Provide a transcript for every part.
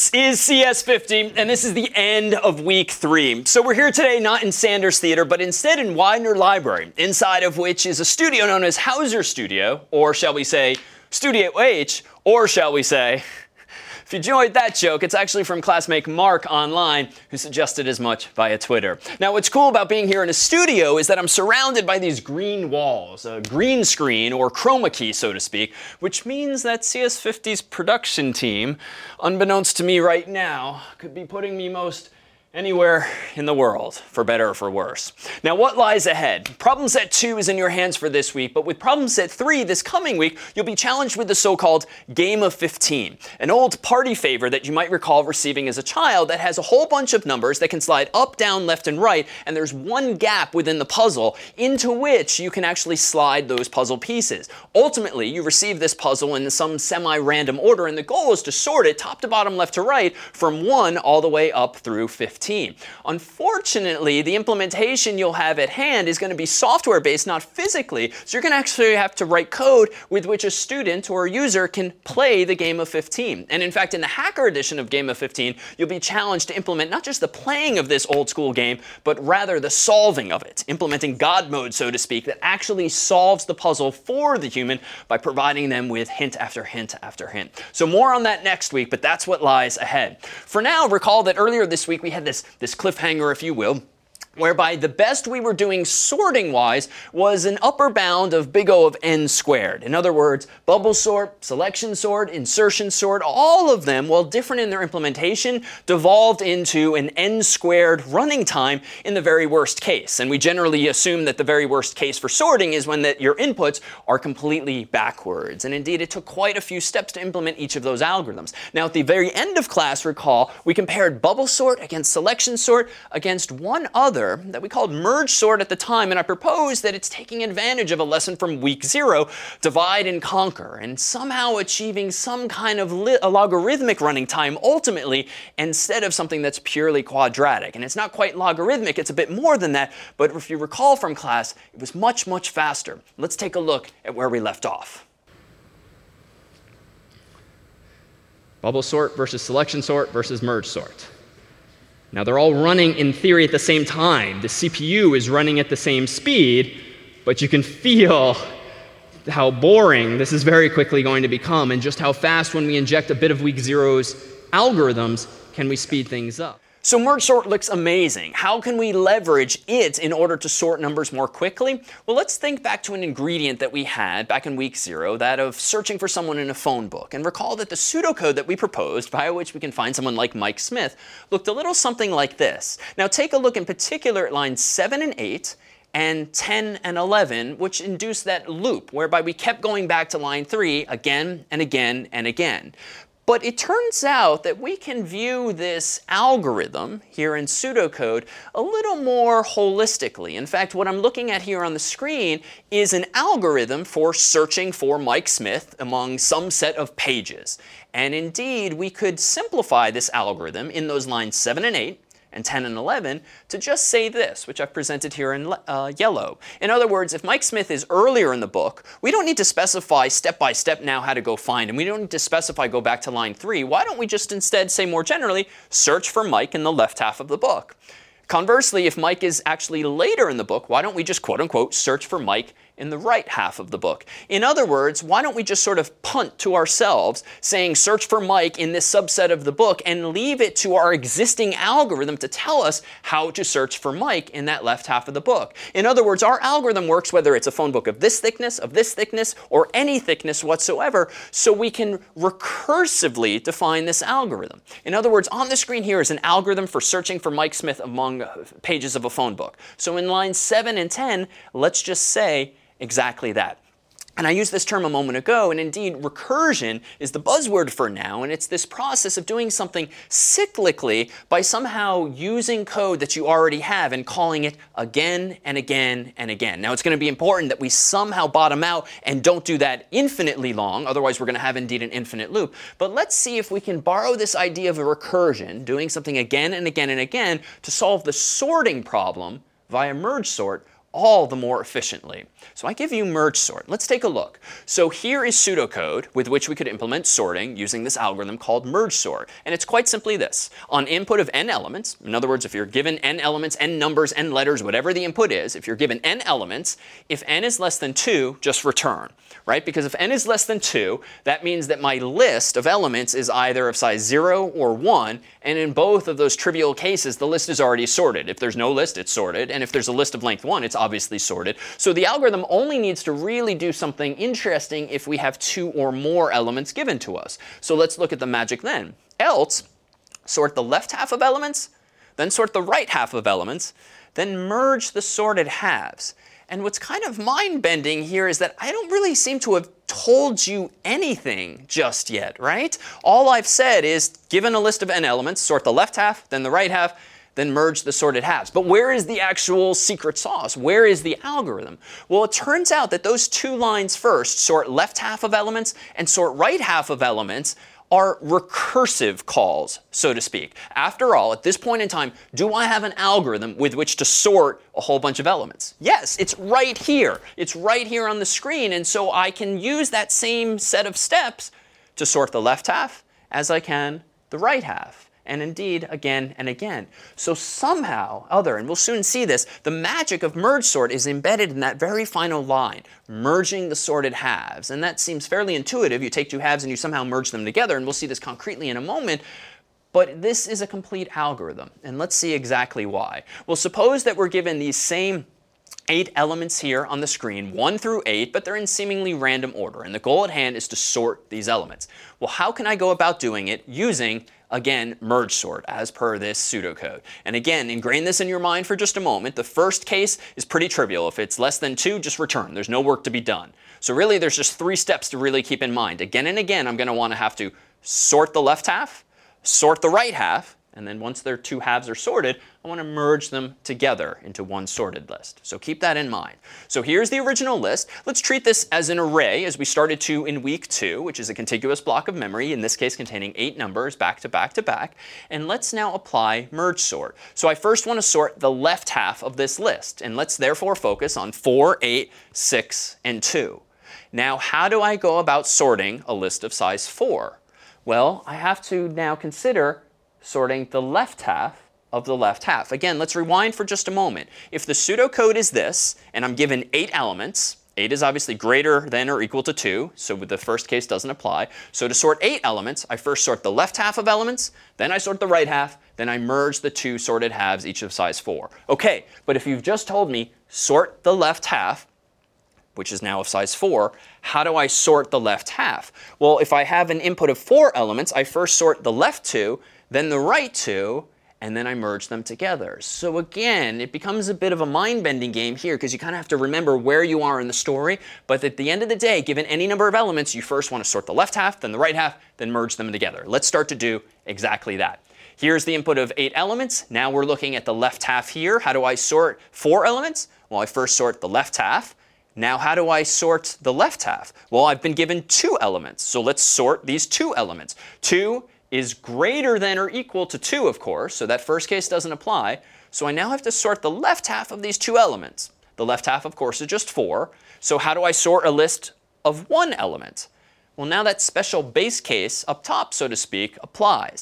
This is CS50, and this is the end of week 3. So we're here today not in Sanders Theater, but instead in Widener Library, inside of which is a studio known as Hauser Studio, or shall we say Studio H, or shall we say, if you enjoyed that joke, it's actually from classmate Mark online, who suggested as much via Twitter. Now, what's cool about being here in a studio is that I'm surrounded by these green walls, a green screen, or chroma key, so to speak, which means that CS50's production team, unbeknownst to me right now, could be putting me most anywhere in the world, for better or for worse. Now, what lies ahead? Problem set 2 is in your hands for this week, but with problem set 3 this coming week, you'll be challenged with the so-called Game of 15, an old party favor that you might recall receiving as a child that has a whole bunch of numbers that can slide up, down, left, and right, and there's one gap within the puzzle into which you can actually slide those puzzle pieces. Ultimately, you receive this puzzle in some semi-random order, and the goal is to sort it top to bottom, left to right, from 1 all the way up through 15. Unfortunately, the implementation you'll have at hand is going to be software-based, not physically, so you're going to actually have to write code with which a student or a user can play the Game of 15. And in fact, in the hacker edition of Game of 15, you'll be challenged to implement not just the playing of this old school game, but rather the solving of it, implementing God mode, so to speak, that actually solves the puzzle for the human by providing them with hint after hint after hint. So more on that next week, but that's what lies ahead. For now, recall that earlier this week we had this cliffhanger, if you will, whereby the best we were doing sorting-wise was an upper bound of big O of n squared. In other words, bubble sort, selection sort, insertion sort, all of them, while different in their implementation, devolved into an n squared running time in the very worst case. And we generally assume that the very worst case for sorting is when your inputs are completely backwards. And indeed, it took quite a few steps to implement each of those algorithms. Now, at the very end of class, recall, we compared bubble sort against selection sort against one other that we called merge sort at the time, and I proposed that it's taking advantage of a lesson from week 0, divide and conquer, and somehow achieving some kind of a logarithmic running time ultimately instead of something that's purely quadratic. And it's not quite logarithmic, it's a bit more than that, but if you recall from class, it was much, much faster. Let's take a look at where we left off. Bubble sort versus selection sort versus merge sort. Now, they're all running in theory at the same time. The CPU is running at the same speed, but you can feel how boring this is very quickly going to become, and just how fast, when we inject a bit of week 0's algorithms, can we speed things up. So merge sort looks amazing. How can we leverage it in order to sort numbers more quickly? Well, let's think back to an ingredient that we had back in week 0, that of searching for someone in a phone book. And recall that the pseudocode that we proposed, via which we can find someone like Mike Smith, looked a little something like this. Now take a look in particular at lines 7 and 8, and 10 and 11, which induced that loop, whereby we kept going back to line 3 again and again and again. But it turns out that we can view this algorithm here in pseudocode a little more holistically. In fact, what I'm looking at here on the screen is an algorithm for searching for Mike Smith among some set of pages. And indeed, we could simplify this algorithm in those lines 7 and 8, and 10 and 11 to just say this, which I've presented here in yellow. In other words, if Mike Smith is earlier in the book, we don't need to specify step by step now how to go find him. We don't need to specify go back to line 3. Why don't we just instead say more generally, search for Mike in the left half of the book? Conversely, if Mike is actually later in the book, why don't we just quote unquote search for Mike in the right half of the book? In other words, why don't we just sort of punt to ourselves, saying search for Mike in this subset of the book, and leave it to our existing algorithm to tell us how to search for Mike in that left half of the book. In other words, our algorithm works whether it's a phone book of this thickness, or any thickness whatsoever, so we can recursively define this algorithm. In other words, on the screen here is an algorithm for searching for Mike Smith among pages of a phone book. So in lines 7 and 10, let's just say exactly that. And I used this term a moment ago, and indeed recursion is the buzzword for now, and it's this process of doing something cyclically by somehow using code that you already have and calling it again and again and again. Now, it's going to be important that we somehow bottom out and don't do that infinitely long, otherwise we're going to have indeed an infinite loop. But let's see if we can borrow this idea of a recursion, doing something again and again and again, to solve the sorting problem via merge sort all the more efficiently. So I give you merge sort. Let's take a look. So here is pseudocode with which we could implement sorting using this algorithm called merge sort. And it's quite simply this. On input of n elements, in other words, if you're given n elements, n numbers, n letters, whatever the input is, if you're given n elements, if n is less than 2, just return. Right? Because if n is less than 2, that means that my list of elements is either of size 0 or 1. And in both of those trivial cases, the list is already sorted. If there's no list, it's sorted. And if there's a list of length 1, it's obviously sorted. So the algorithm only needs to really do something interesting if we have 2 or more elements given to us. So let's look at the magic then. Else, sort the left half of elements, then sort the right half of elements, then merge the sorted halves. And what's kind of mind-bending here is that I don't really seem to have told you anything just yet, right? All I've said is, given a list of n elements, sort the left half, then the right half, then merge the sorted halves. But where is the actual secret sauce? Where is the algorithm? Well, it turns out that those 2 lines first, sort left half of elements and sort right half of elements, are recursive calls, so to speak. After all, at this point in time, do I have an algorithm with which to sort a whole bunch of elements? Yes, it's right here. It's right here on the screen. And so I can use that same set of steps to sort the left half as I can the right half. And indeed, again and again. So somehow other, and we'll soon see this, the magic of merge sort is embedded in that very final line, merging the sorted halves. And that seems fairly intuitive. You take 2 halves and you somehow merge them together, and we'll see this concretely in a moment. But this is a complete algorithm, and let's see exactly why. Well, suppose that we're given these same 8 elements here on the screen, 1 through 8, but they're in seemingly random order. And the goal at hand is to sort these elements. Well, how can I go about doing it using, again, merge sort as per this pseudocode? And again, ingrain this in your mind for just a moment. The first case is pretty trivial. If it's less than 2, just return. There's no work to be done. So really, there's just 3 steps to really keep in mind. Again and again, I'm going to want to have to sort the left half, sort the right half, and then once their 2 halves are sorted, I want to merge them together into one sorted list. So keep that in mind. So here's the original list. Let's treat this as an array as we started to in week 2, which is a contiguous block of memory, in this case containing 8 numbers back to back to back. And let's now apply merge sort. So I first want to sort the left half of this list. And let's therefore focus on 4, 8, 6, and 2. Now, how do I go about sorting a list of size 4? Well, I have to now consider sorting the left half of the left half. Again, let's rewind for just a moment. If the pseudocode is this, and I'm given 8 elements, 8 is obviously greater than or equal to 2, so the first case doesn't apply. So to sort 8 elements, I first sort the left half of elements, then I sort the right half, then I merge the 2 sorted halves, each of size 4. Okay, but if you've just told me sort the left half, which is now of size 4, how do I sort the left half? Well, if I have an input of 4 elements, I first sort the left 2, then the right 2, and then I merge them together. So again, it becomes a bit of a mind-bending game here because you kind of have to remember where you are in the story. But at the end of the day, given any number of elements, you first want to sort the left half, then the right half, then merge them together. Let's start to do exactly that. Here's the input of 8 elements. Now we're looking at the left half here. How do I sort 4 elements? Well, I first sort the left half. Now, how do I sort the left half? Well, I've been given 2 elements. So let's sort these 2 elements. 2 is greater than or equal to 2, of course, so that first case doesn't apply. So I now have to sort the left half of these 2 elements. The left half, of course, is just 4. So how do I sort a list of 1 element? Well, now that special base case up top, so to speak, applies.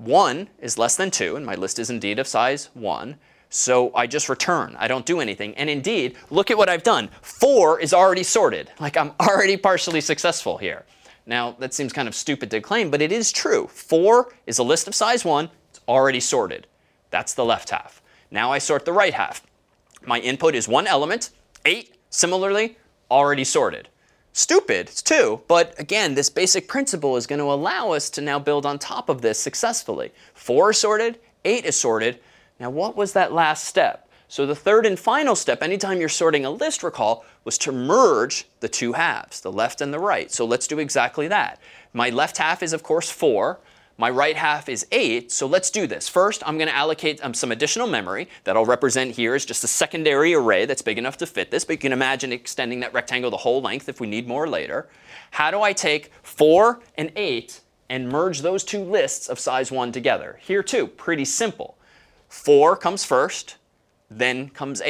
1 is less than 2, and my list is indeed of size 1. So I just return. I don't do anything. And indeed, look at what I've done. 4 is already sorted. Like, I'm already partially successful here. Now, that seems kind of stupid to claim, but it is true. 4 is a list of size 1. It's already sorted. That's the left half. Now I sort the right half. My input is 1 element. 8, similarly, already sorted. Stupid, it's 2, but again, this basic principle is going to allow us to now build on top of this successfully. 4 is sorted, 8 is sorted. Now, what was that last step? So the third and final step, anytime you're sorting a list, recall, was to merge the 2 halves, the left and the right. So let's do exactly that. My left half is, of course, 4. My right half is 8. So let's do this. First, I'm going to allocate some additional memory that I'll represent here as just a secondary array that's big enough to fit this. But you can imagine extending that rectangle the whole length if we need more later. How do I take 4 and 8 and merge those 2 lists of size 1 together? Here, too, pretty simple. 4 comes first. Then comes 8.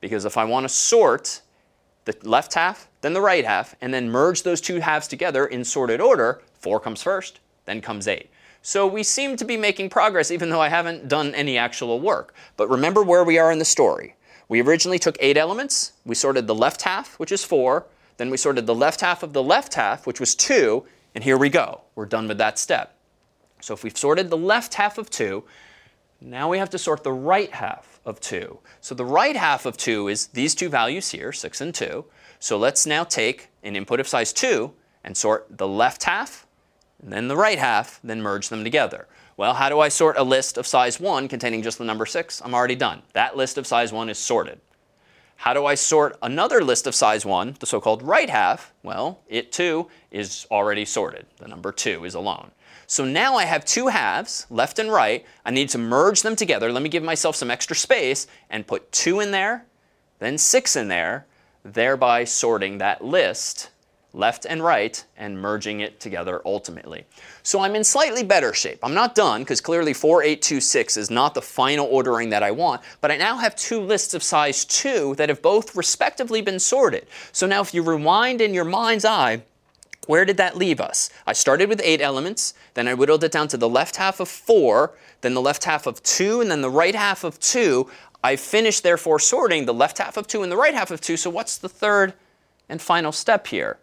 because if I want to sort the left half, then the right half, and then merge those two halves together in sorted order, 4 comes first, then comes 8. So we seem to be making progress even though I haven't done any actual work. But remember where we are in the story. We originally took 8 elements. We sorted the left half, which is 4. Then we sorted the left half of the left half, which was 2. And here we go. We're done with that step. So if we've sorted the left half of 2, now we have to sort the right half of 2. So the right half of 2 is these two values here, 6 and 2. So let's now take an input of size 2 and sort the left half, and then the right half, then merge them together. Well, how do I sort a list of size 1 containing just the number 6? I'm already done. That list of size 1 is sorted. How do I sort another list of size 1, the so-called right half? Well, it too is already sorted. The number 2 is alone. So now I have two halves, left and right. I need to merge them together. Let me give myself some extra space and put 2 in there, then 6 in there, thereby sorting that list left and right and merging it together ultimately. So I'm in slightly better shape. I'm not done because clearly 4, 8, 2, 6 is not the final ordering that I want, but I now have two lists of size 2 that have both respectively been sorted. So now if you rewind in your mind's eye, where did that leave us? I started with 8 elements, then I whittled it down to the left half of 4, then the left half of 2, and then the right half of 2. I finished therefore sorting the left half of 2 and the right half of 2, so what's the third and final step here?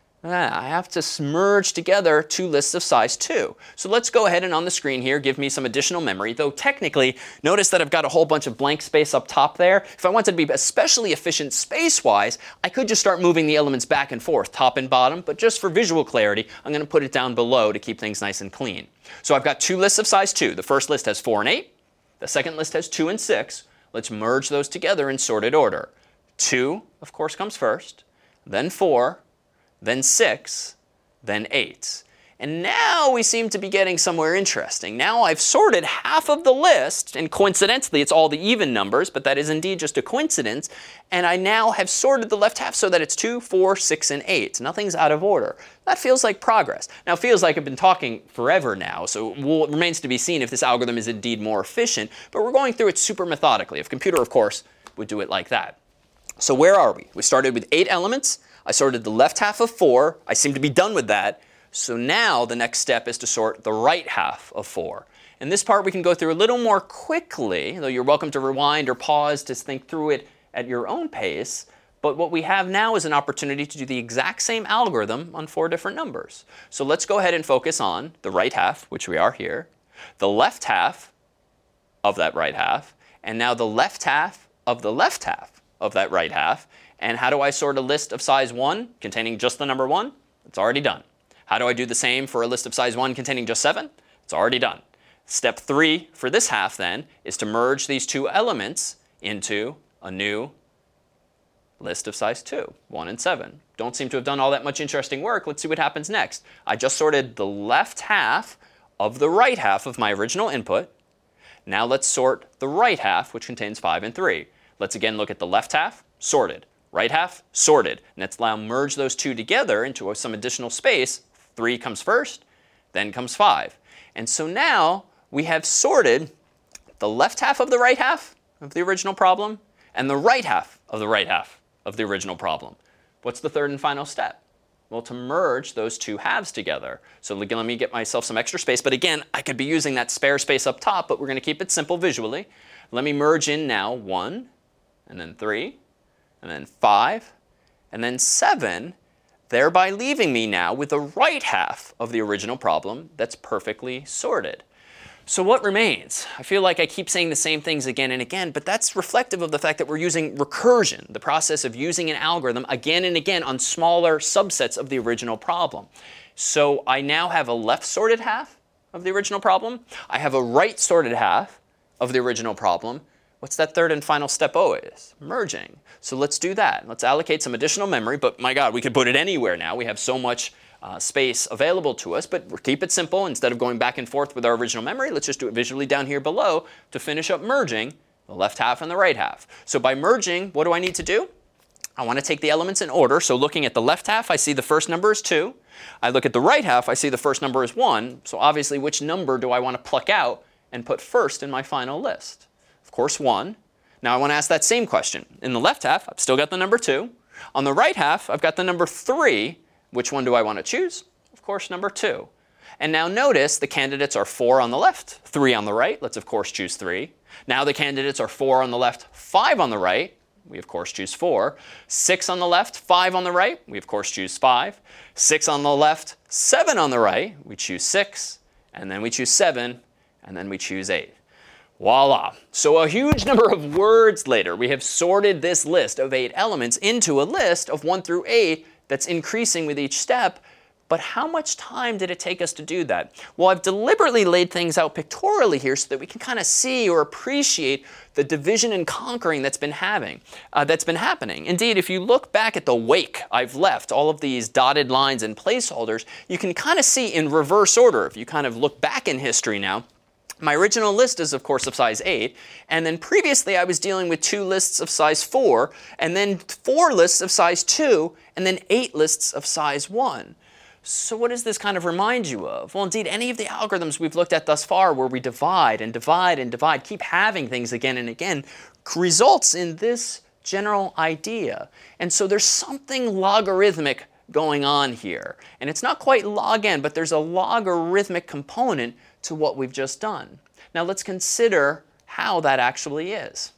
I have to merge together two lists of size 2. So let's go ahead and on the screen here give me some additional memory, though technically notice that I've got a whole bunch of blank space up top there. If I wanted to be especially efficient space-wise, I could just start moving the elements back and forth, top and bottom, but just for visual clarity, I'm going to put it down below to keep things nice and clean. So I've got two lists of size 2. The first list has 4 and 8. The second list has 2 and 6. Let's merge those together in sorted order. 2, of course, comes first, then 4, then 6, then 8. And now we seem to be getting somewhere interesting. Now I've sorted half of the list, and coincidentally it's all the even numbers, but that is indeed just a coincidence. And I now have sorted the left half so that it's 2, 4, 6, and 8. Nothing's out of order. That feels like progress. Now it feels like I've been talking forever now, so it remains to be seen if this algorithm is indeed more efficient, but we're going through it super methodically. A computer, of course, would do it like that. So where are we? We started with 8 elements. I sorted the left half of 4. I seem to be done with that. So now the next step is to sort the right half of 4. And this part we can go through a little more quickly, though you're welcome to rewind or pause to think through it at your own pace. But what we have now is an opportunity to do the exact same algorithm on 4 different numbers. So let's go ahead and focus on the right half, which we are here, the left half of that right half, and now the left half of the left half of that right half. And how do I sort a list of size 1 containing just the number 1? It's already done. How do I do the same for a list of size 1 containing just 7? It's already done. Step 3 for this half then is to merge these two elements into a new list of size 2, 1 and 7. Don't seem to have done all that much interesting work. Let's see what happens next. I just sorted the left half of the right half of my original input. Now let's sort the right half, which contains 5 and 3. Let's again look at the left half, sorted. Right half, sorted. And let's now merge those two together into some additional space. 3 comes first, then comes 5. And so now we have sorted the left half of the right half of the original problem and the right half of the right half of the original problem. What's the third and final step? Well, to merge those two halves together. So let me get myself some extra space. But again, I could be using that spare space up top, but we're going to keep it simple visually. Let me merge in now 1, and then 3, and then 5, and then 7, thereby leaving me now with the right half of the original problem that's perfectly sorted. So what remains? I feel like I keep saying the same things again and again, but that's reflective of the fact that we're using recursion, the process of using an algorithm again and again on smaller subsets of the original problem. So I now have a left sorted half of the original problem. I have a right sorted half of the original problem. What's that third and final step always? Merging. So let's do that. Let's allocate some additional memory, but my God, we could put it anywhere now. We have so much space available to us, but we'll keep it simple. Instead of going back and forth with our original memory, let's just do it visually down here below to finish up merging the left half and the right half. So by merging, what do I need to do? I want to take the elements in order. So looking at the left half, I see the first number is 2. I look at the right half, I see the first number is 1. So obviously, which number do I want to pluck out and put first in my final list? Of course, 1. Now I want to ask that same question. In the left half, I've still got the number 2. On the right half, I've got the number 3. Which one do I want to choose? Of course, number 2. And now notice the candidates are 4 on the left, 3 on the right. Let's, of course, choose 3. Now the candidates are 4 on the left, 5 on the right. We, of course, choose 4. 6 on the left, 5 on the right. We, of course, choose 5. 6 on the left, 7 on the right. We choose 6. And then we choose 7. And then we choose 8. Voila. So a huge number of words later, we have sorted this list of 8 elements into a list of 1 through 8 that's increasing with each step. But how much time did it take us to do that? Well, I've deliberately laid things out pictorially here so that we can kind of see or appreciate the division and conquering that's been happening. Indeed, if you look back at the wake I've left, all of these dotted lines and placeholders, you can kind of see in reverse order. If you kind of look back in history now, my original list is, of course, of size 8. And then previously, I was dealing with 2 lists of size 4, and then 4 lists of size 2, and then 8 lists of size 1. So what does this kind of remind you of? Well, indeed, any of the algorithms we've looked at thus far where we divide and divide and divide, keep having things again and again, results in this general idea. And so there's something logarithmic going on here. And it's not quite log n, but there's a logarithmic component to what we've just done. Now let's consider how that actually is.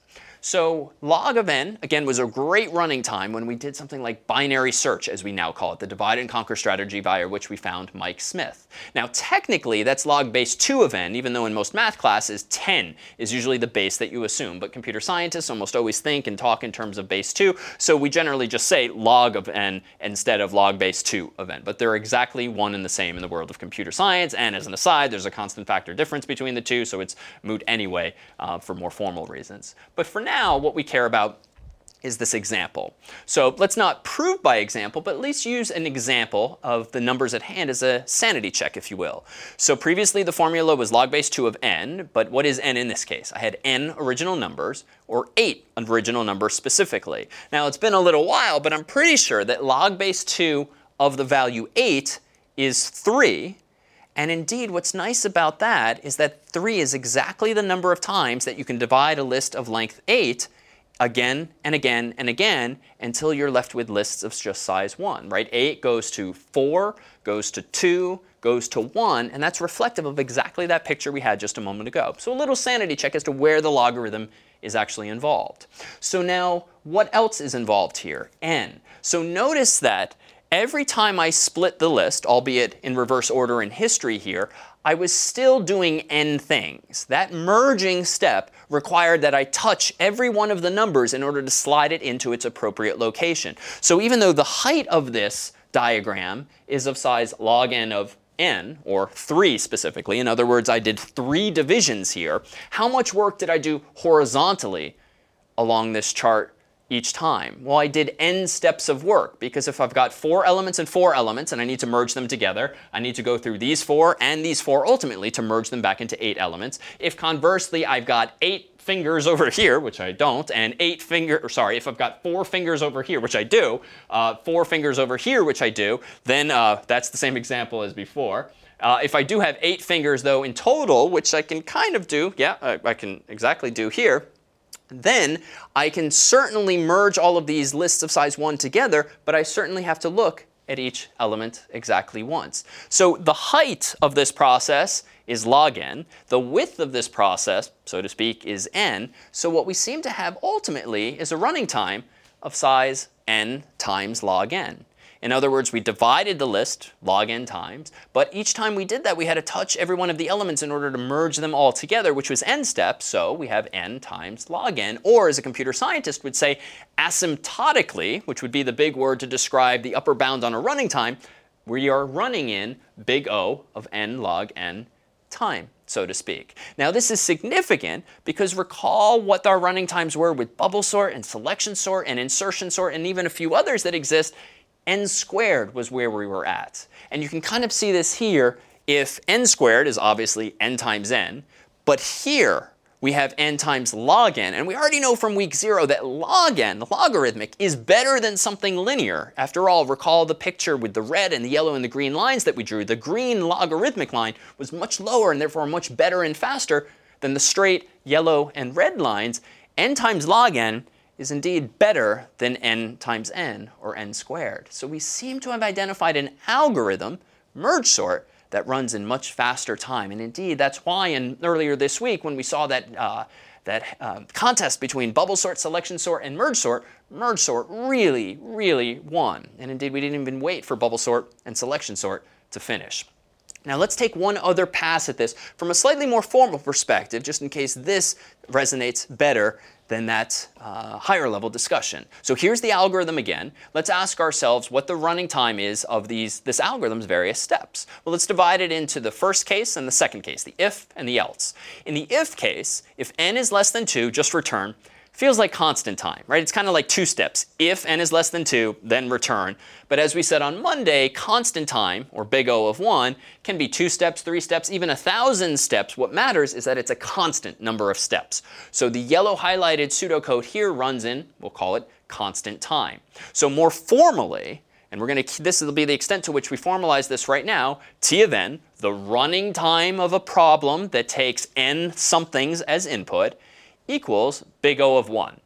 So log of n, again, was a great running time when we did something like binary search, as we now call it, the divide and conquer strategy via which we found Mike Smith. Now technically, that's log base 2 of n, even though in most math classes 10 is usually the base that you assume. But computer scientists almost always think and talk in terms of base 2, so we generally just say log of n instead of log base 2 of n. But they're exactly one and the same in the world of computer science. And as an aside, there's a constant factor difference between the two, so it's moot anyway for more formal reasons. But for now, what we care about is this example. So let's not prove by example, but at least use an example of the numbers at hand as a sanity check, if you will. So previously the formula was log base 2 of n, but what is n in this case? I had n original numbers, or 8 original numbers specifically. Now it's been a little while, but I'm pretty sure that log base 2 of the value 8 is 3. And indeed, what's nice about that is that 3 is exactly the number of times that you can divide a list of length 8 again and again and again until you're left with lists of just size 1, right? 8 goes to 4, goes to 2, goes to 1, and that's reflective of exactly that picture we had just a moment ago. So a little sanity check as to where the logarithm is actually involved. So now, what else is involved here? N. So notice that every time I split the list, albeit in reverse order in history here, I was still doing n things. That merging step required that I touch every one of the numbers in order to slide it into its appropriate location. So even though the height of this diagram is of size log n of n, or 3 specifically, in other words, I did 3 divisions here, how much work did I do horizontally along this chart each time? Well, I did n steps of work, because if I've got 4 elements and 4 elements and I need to merge them together, I need to go through these 4 and these 4 ultimately to merge them back into 8 elements. If conversely I've got 8 fingers over here, which I don't, and if I've got 4 fingers over here, which I do, 4 fingers over here, which I do, then that's the same example as before. If I do have 8 fingers though in total, which I can kind of do, I can exactly do here, then I can certainly merge all of these lists of size 1 together, but I certainly have to look at each element exactly once. So the height of this process is log n. The width of this process, so to speak, is n. So what we seem to have ultimately is a running time of size n times log n. In other words, we divided the list log n times, but each time we did that, we had to touch every one of the elements in order to merge them all together, which was n steps, so we have n times log n. Or, as a computer scientist would say, asymptotically, which would be the big word to describe the upper bound on a running time, we are running in big O of n log n time, so to speak. Now this is significant because recall what our running times were with bubble sort and selection sort and insertion sort and even a few others that exist. N squared was where we were at. And you can kind of see this here if n squared is obviously n times n, but here we have n times log n. And we already know from week 0 that log n, the logarithmic, is better than something linear. After all, recall the picture with the red and the yellow and the green lines that we drew. The green logarithmic line was much lower and therefore much better and faster than the straight yellow and red lines. n times log n is indeed better than n times n, or n squared. So we seem to have identified an algorithm, merge sort, that runs in much faster time. And indeed, that's why earlier this week when we saw that contest between bubble sort, selection sort, and merge sort really, really won. And indeed, we didn't even wait for bubble sort and selection sort to finish. Now let's take one other pass at this from a slightly more formal perspective, just in case this resonates better than that higher level discussion. So here's the algorithm again. Let's ask ourselves what the running time is of this algorithm's various steps. Well, let's divide it into the first case and the second case, the if and the else. In the if case, if n is less than 2, just return. Feels like constant time, right? It's kind of like 2 steps. If n is less than 2, then return. But as we said on Monday, constant time, or big O of 1, can be 2 steps, 3 steps, even 1,000 steps. What matters is that it's a constant number of steps. So the yellow highlighted pseudocode here runs in, we'll call it, constant time. So more formally, and this will be the extent to which we formalize this right now, T of n, the running time of a problem that takes n somethings as input, equals big O of 1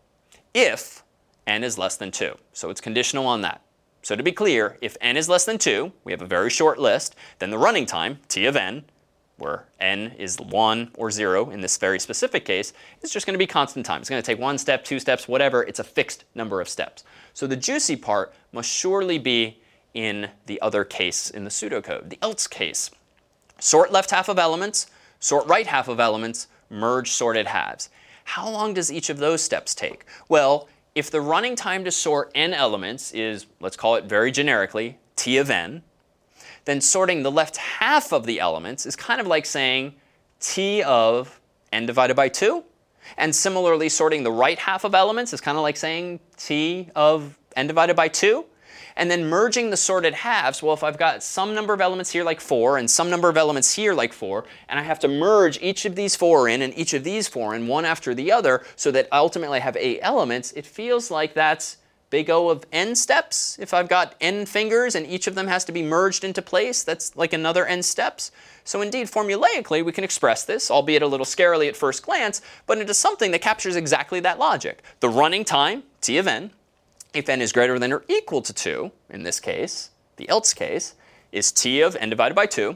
if n is less than 2. So it's conditional on that. So to be clear, if n is less than 2, we have a very short list, then the running time, T of n, where n is 1 or 0 in this very specific case, is just going to be constant time. It's going to take 1 step, 2 steps, whatever. It's a fixed number of steps. So the juicy part must surely be in the other case in the pseudocode, the else case. Sort left half of elements, sort right half of elements, merge sorted halves. How long does each of those steps take? Well, if the running time to sort n elements is, let's call it very generically, T of n, then sorting the left half of the elements is kind of like saying T of n divided by 2. And similarly, sorting the right half of elements is kind of like saying T of n divided by 2. And then merging the sorted halves, well, if I've got some number of elements here like 4 and some number of elements here like 4, and I have to merge each of these 4 in and each of these 4 in one after the other so that ultimately I have 8 elements, it feels like that's big O of n steps. If I've got n fingers and each of them has to be merged into place, that's like another n steps. So indeed, formulaically, we can express this, albeit a little scarily at first glance, but into something that captures exactly that logic. The running time, T of n, if n is greater than or equal to 2, in this case, the else case, is T of n divided by 2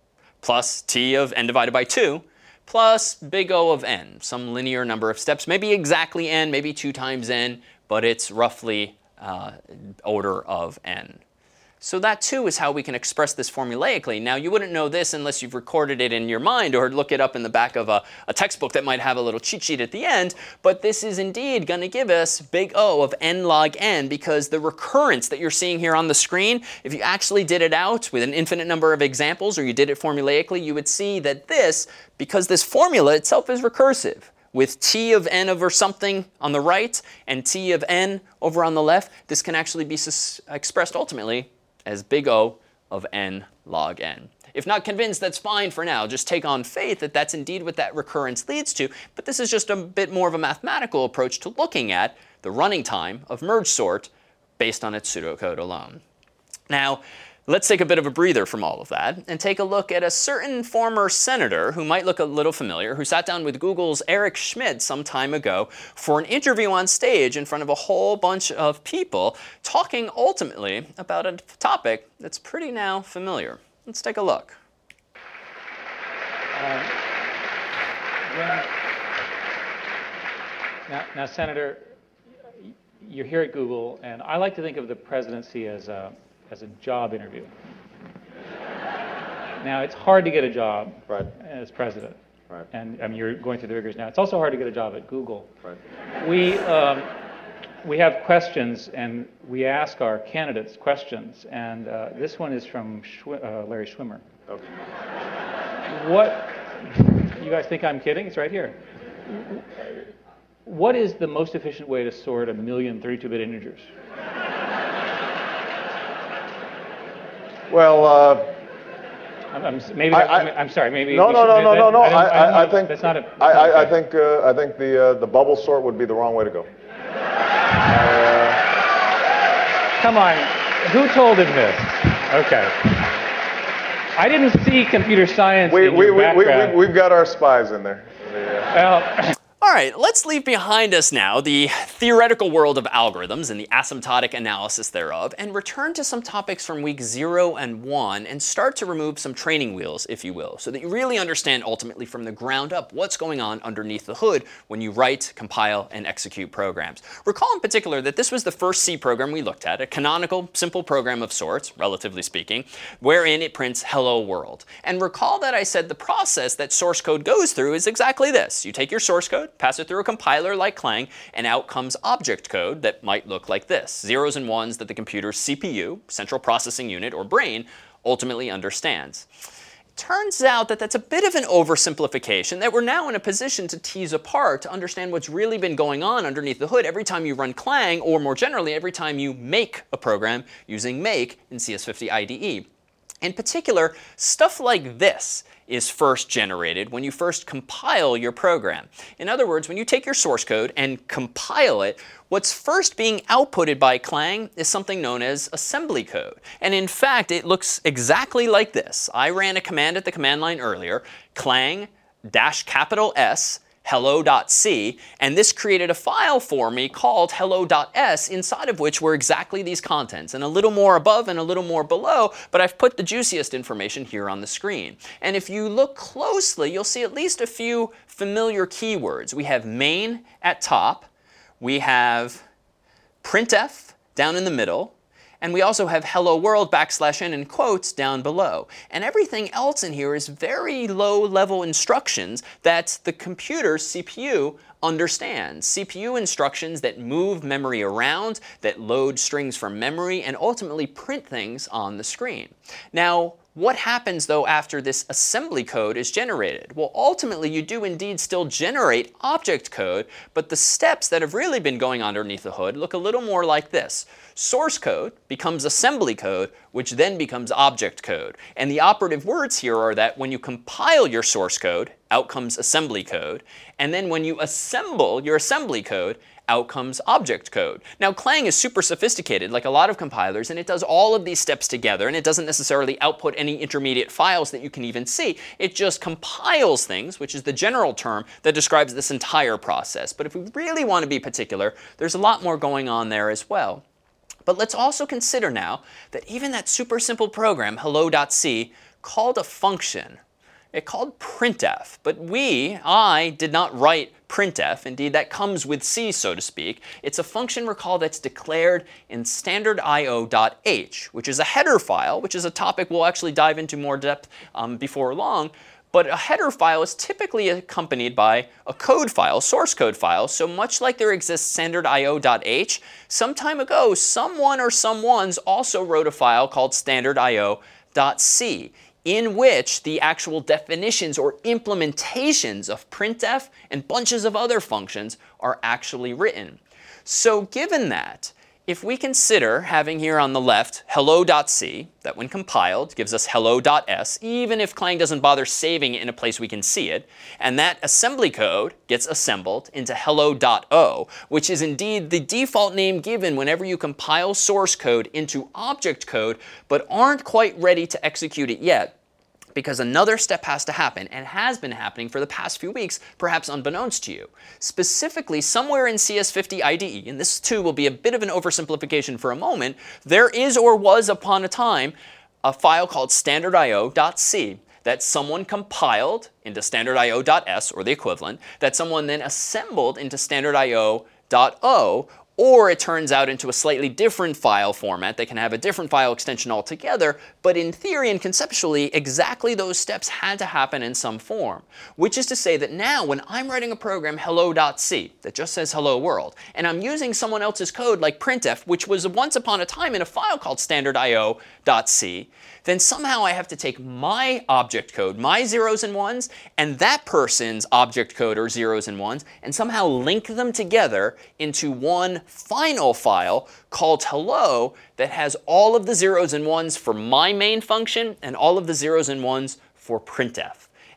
plus T of n divided by 2 plus big O of n, some linear number of steps, maybe exactly n, maybe 2 times n, but it's roughly order of n. So that too is how we can express this formulaically. Now you wouldn't know this unless you've recorded it in your mind or look it up in the back of a textbook that might have a little cheat sheet at the end, but this is indeed going to give us big O of n log n because the recurrence that you're seeing here on the screen, if you actually did it out with an infinite number of examples or you did it formulaically, you would see that this, because this formula itself is recursive, with T of n over something on the right and T of n over on the left, this can actually be expressed ultimately as big O of n log n. If not convinced, that's fine for now. Just take on faith that that's indeed what that recurrence leads to. But this is just a bit more of a mathematical approach to looking at the running time of merge sort based on its pseudocode alone. Now, let's take a bit of a breather from all of that and take a look at a certain former senator who might look a little familiar, who sat down with Google's Eric Schmidt some time ago for an interview on stage in front of a whole bunch of people, talking ultimately about a topic that's pretty now familiar. Let's take a look. Now, Senator, you're here at Google, and I like to think of the presidency as a job interview. Now, it's hard to get a job as president. Right. And I mean, you're going through the rigors now. It's also hard to get a job at Google. Right. We have questions, and we ask our candidates questions. And this one is from Larry Schwimmer. Okay. What? You guys think I'm kidding? It's right here. What is the most efficient way to sort 1,000,000 32-bit integers? Well, I'm sorry. Maybe no. I think that's not a. I think the bubble sort would be the wrong way to go. Come on, who told him this? Okay. I didn't see computer science in your background. We've got our spies in there. All All right, let's leave behind us now the theoretical world of algorithms and the asymptotic analysis thereof, and return to some topics from week 0 and 1 and start to remove some training wheels, if you will, so that you really understand ultimately from the ground up what's going on underneath the hood when you write, compile, and execute programs. Recall in particular that this was the first C program we looked at, a canonical, simple program of sorts, relatively speaking, wherein it prints hello world. And recall that I said the process that source code goes through is exactly this. You take your source code, pass it through a compiler like Clang, and out comes object code that might look like this. Zeros and ones that the computer's CPU, central processing unit, or brain, ultimately understands. It turns out that that's a bit of an oversimplification, that we're now in a position to tease apart to understand what's really been going on underneath the hood every time you run Clang, or more generally, every time you make a program using make in CS50 IDE. In particular, stuff like this is first generated when you first compile your program. In other words, when you take your source code and compile it, what's first being outputted by Clang is something known as assembly code. And in fact, it looks exactly like this. I ran a command at the command line earlier, clang-S hello.c, and this created a file for me called hello.s, inside of which were exactly these contents, and a little more above and a little more below, but I've put the juiciest information here on the screen. And if you look closely, you'll see at least a few familiar keywords. We have main at top, we have printf down in the middle, and we also have hello world \n in quotes down below. And everything else in here is very low-level instructions that the computer's CPU understands. CPU instructions that move memory around, that load strings from memory, and ultimately print things on the screen. Now, what happens, though, after this assembly code is generated? Well, ultimately, you do indeed still generate object code, but the steps that have really been going on underneath the hood look a little more like this. Source code becomes assembly code, which then becomes object code. And the operative words here are that when you compile your source code, out comes assembly code. And then when you assemble your assembly code, out comes object code. Now, Clang is super sophisticated, like a lot of compilers, and it does all of these steps together, and it doesn't necessarily output any intermediate files that you can even see. It just compiles things, which is the general term that describes this entire process. But if we really want to be particular, there's a lot more going on there as well. But let's also consider now that even that super simple program, hello.c, called a function. It called printf, but I did not write printf. Indeed, that comes with C, so to speak. It's a function, recall, that's declared in standardIO.h, which is a header file, which is a topic we'll actually dive into more depth before long. But a header file is typically accompanied by a code file, source code file. So much like there exists standardIO.h, some time ago, someone or someones also wrote a file called standardIO.c, in which the actual definitions or implementations of printf and bunches of other functions are actually written. So given that, if we consider having here on the left hello.c, that when compiled gives us hello.s, even if Clang doesn't bother saving it in a place we can see it, and that assembly code gets assembled into hello.o, which is indeed the default name given whenever you compile source code into object code, but aren't quite ready to execute it yet, because another step has to happen, and has been happening for the past few weeks, perhaps unbeknownst to you. Specifically, somewhere in CS50 IDE, and this too will be a bit of an oversimplification for a moment, there is or was upon a time a file called standardIO.c that someone compiled into standardIO.s, or the equivalent, that someone then assembled into standardIO.o, or it turns out into a slightly different file format that can have a different file extension altogether, but in theory and conceptually, exactly those steps had to happen in some form. Which is to say that now when I'm writing a program hello.c that just says hello world, and I'm using someone else's code like printf, which was once upon a time in a file called standardIO.c, then somehow I have to take my object code, my zeros and ones, and that person's object code or zeros and ones, and somehow link them together into one final file called hello that has all of the zeros and ones for my main function and all of the zeros and ones for printf.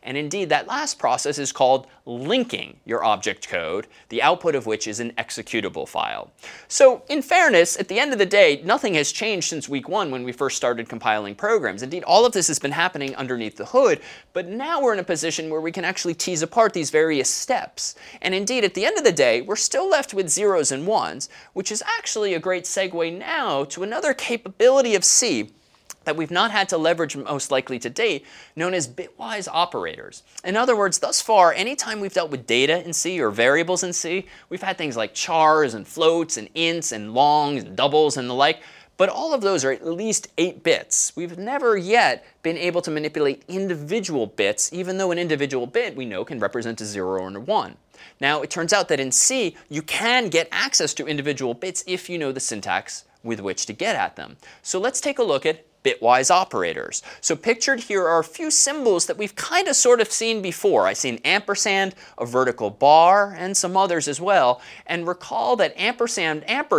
And indeed, that last process is called linking your object code, the output of which is an executable file. So in fairness, at the end of the day, nothing has changed since week 1 when we first started compiling programs. Indeed, all of this has been happening underneath the hood, but now we're in a position where we can actually tease apart these various steps. And indeed, at the end of the day, we're still left with zeros and ones, which is actually a great segue now to another capability of C that we've not had to leverage most likely to date, known as bitwise operators. In other words, thus far, anytime we've dealt with data in C or variables in C, we've had things like chars and floats and ints and longs and doubles and the like, but all of those are at least 8 bits. We've never yet been able to manipulate individual bits, even though an individual bit we know can represent a 0 or a 1. Now, it turns out that in C, you can get access to individual bits if you know the syntax with which to get at them. So let's take a look at bitwise operators. So pictured here are a few symbols that we've kind of sort of seen before. I see an ampersand, a vertical bar, and some others as well. And recall that ampersand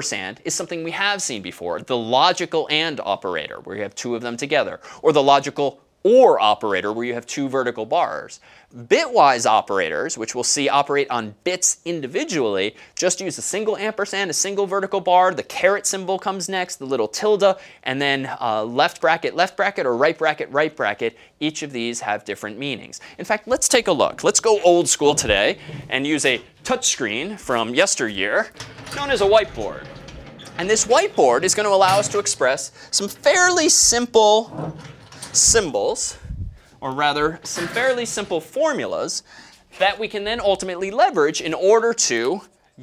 is something we have seen before, the logical AND operator, where you have 2 of them together, or the logical OR operator, where you have 2 vertical bars. Bitwise operators, which we'll see operate on bits individually, just use a single ampersand, a single vertical bar, the caret symbol comes next, the little tilde, and then left bracket, or right bracket. Each of these have different meanings. In fact, let's take a look. Let's go old school today and use a touchscreen from yesteryear known as a whiteboard. And this whiteboard is going to allow us to express some fairly simple symbols, or rather some fairly simple formulas that we can then ultimately leverage in order to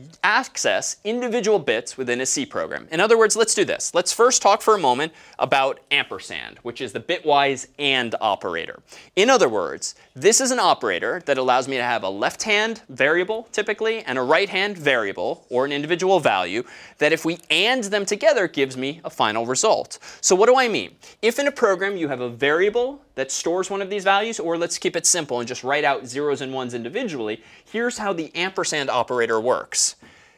access individual bits within a C program. In other words, let's do this. Let's first talk for a moment about ampersand, which is the bitwise AND operator. In other words, this is an operator that allows me to have a left-hand variable, typically, and a right-hand variable, or an individual value, that if we AND them together gives me a final result. So what do I mean? If in a program you have a variable that stores one of these values, or let's keep it simple and just write out zeros and ones individually, here's how the ampersand operator works.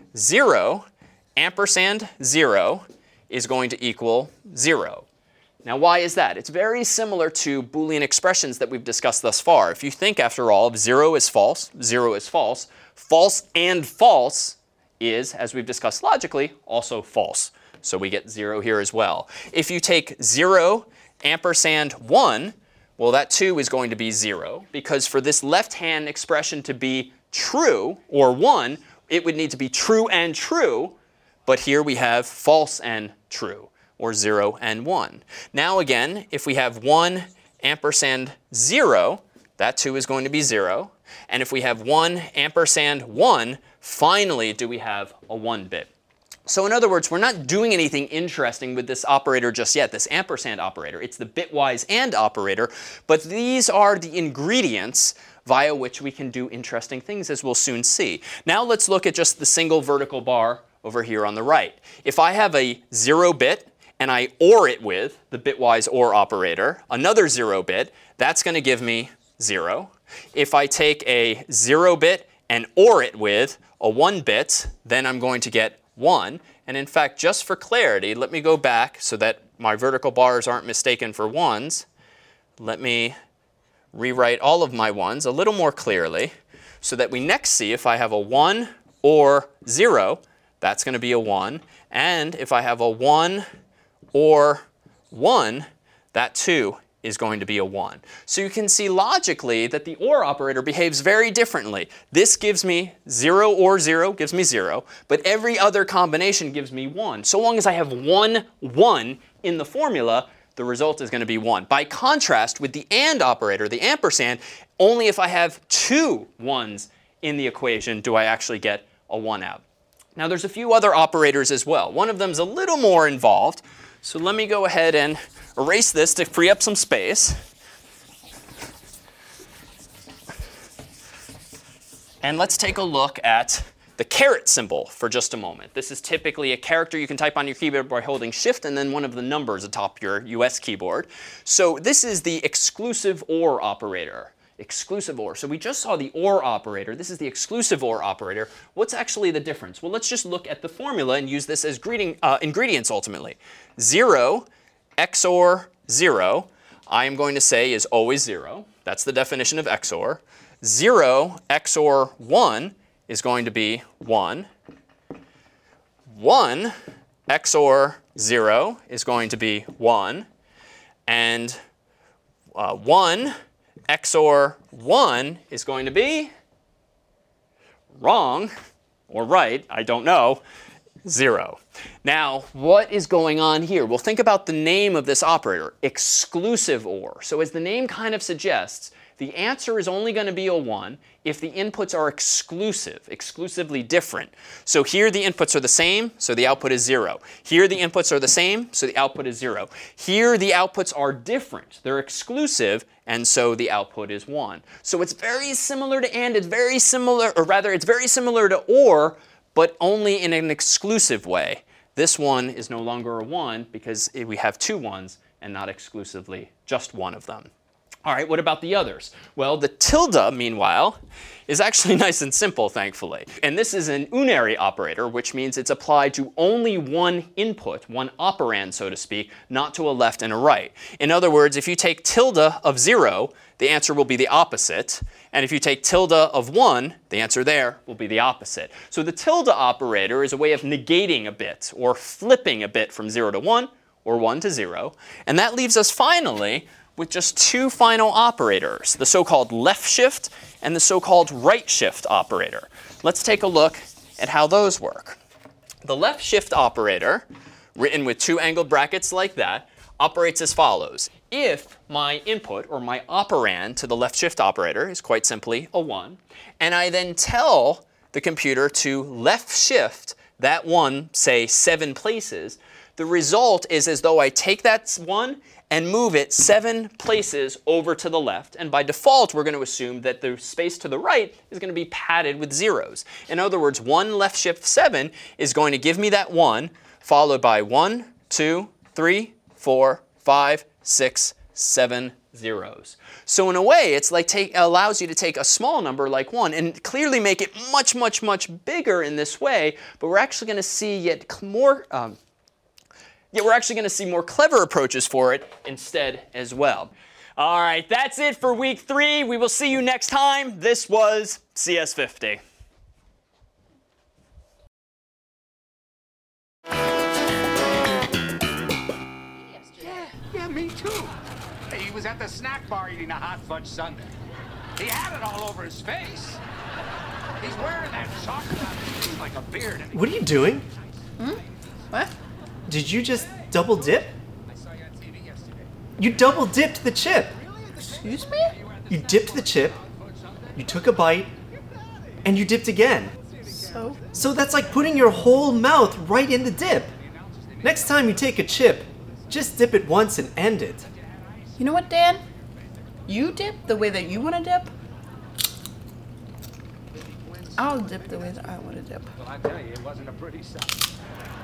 0 ampersand 0 is going to equal 0. Now, why is that? It's very similar to Boolean expressions that we've discussed thus far. If you think, after all, of 0 is false, 0 is false, false and false is, as we've discussed logically, also false. So we get 0 here as well. If you take 0 ampersand 1, well, that too is going to be 0, because for this left-hand expression to be true, or 1, it would need to be true and true, but here we have false and true, or 0 and 1. Now again, if we have 1 ampersand 0, that too is going to be 0. And if we have 1 ampersand 1, finally do we have a 1 bit. So in other words, we're not doing anything interesting with this operator just yet, this ampersand operator. It's the bitwise AND operator, but these are the ingredients via which we can do interesting things, as we'll soon see. Now let's look at just the single vertical bar over here on the right. If I have a 0 bit and I OR it with the bitwise OR operator, another 0 bit, that's going to give me 0. If I take a 0 bit and OR it with a 1 bit, then I'm going to get 1. And in fact, just for clarity, let me go back so that my vertical bars aren't mistaken for 1s. Let me rewrite all of my 1s a little more clearly so that we next see if I have a 1 or 0, that's going to be a 1. And if I have a 1 or 1, that too is going to be a 1. So you can see logically that the OR operator behaves very differently. This gives me 0 or 0, gives me 0, but every other combination gives me 1. So long as I have 1, 1 in the formula, the result is going to be 1. By contrast with the AND operator, the ampersand, only if I have 2 1s in the equation do I actually get a 1 out. Now there's a few other operators as well. One of them is a little more involved. So let me go ahead and erase this to free up some space. And let's take a look at the caret symbol for just a moment. This is typically a character you can type on your keyboard by holding Shift and then one of the numbers atop your US keyboard. So this is the exclusive OR operator. Exclusive OR. So we just saw the OR operator. This is the exclusive OR operator. What's actually the difference? Well, let's just look at the formula and use this as ingredients ultimately. 0 XOR 0, I am going to say is always 0. That's the definition of XOR. 0 XOR 1 is going to be 1. 1 XOR 0 is going to be 1. And 1 XOR 1 is going to be wrong or right, I don't know, 0. Now, what is going on here? Well, think about the name of this operator, exclusive OR. So as the name kind of suggests, the answer is only going to be a 1 if the inputs are exclusively different. So here the inputs are the same, so the output is 0. Here the inputs are the same, so the output is 0. Here the outputs are different. They're exclusive, and so the output is 1. So it's very similar to AND. It's very similar, or rather, it's very similar to OR, but only in an exclusive way. This one is no longer a 1 because we have 2 1s and not exclusively just one of them. All right, what about the others? Well, the tilde, meanwhile, is actually nice and simple, thankfully. And this is an unary operator, which means it's applied to only one input, one operand, so to speak, not to a left and a right. In other words, if you take tilde of 0, the answer will be the opposite. And if you take tilde of 1, the answer there will be the opposite. So the tilde operator is a way of negating a bit or flipping a bit from 0 to 1 or 1 to 0. And that leaves us finally with just 2 final operators, the so-called left shift and the so-called right shift operator. Let's take a look at how those work. The left shift operator, written with 2 angled brackets like that, operates as follows. If my input, or my operand to the left shift operator, is quite simply a 1, and I then tell the computer to left shift that 1, say 7 places, the result is as though I take that 1 and move it 7 places over to the left. And by default, we're going to assume that the space to the right is going to be padded with zeros. In other words, 1 left shift 7 is going to give me that 1, followed by 1, 2, 3, 4, 5, 6, 7 zeros. So in a way, it's like allows you to take a small number like 1 and clearly make it much, much, much bigger in this way. But we're actually going to see yet more we're actually going to see more clever approaches for it instead as well. All right, that's it for week 3. We will see you next time. This was CS50. Yeah, me too. He was at the snack bar eating a hot fudge sundae. He had it all over his face. He's wearing that chocolate on his face like a beard. What are you doing? What? Did you just double dip? I saw you on TV yesterday. You double dipped the chip. Excuse me? You dipped the chip, you took a bite, and you dipped again. So that's like putting your whole mouth right in the dip. Next time you take a chip, just dip it once and end it. You know what, Dan? You dip the way that you want to dip. I'll dip the way that I want to dip. Well, I tell you, it wasn't a pretty sight.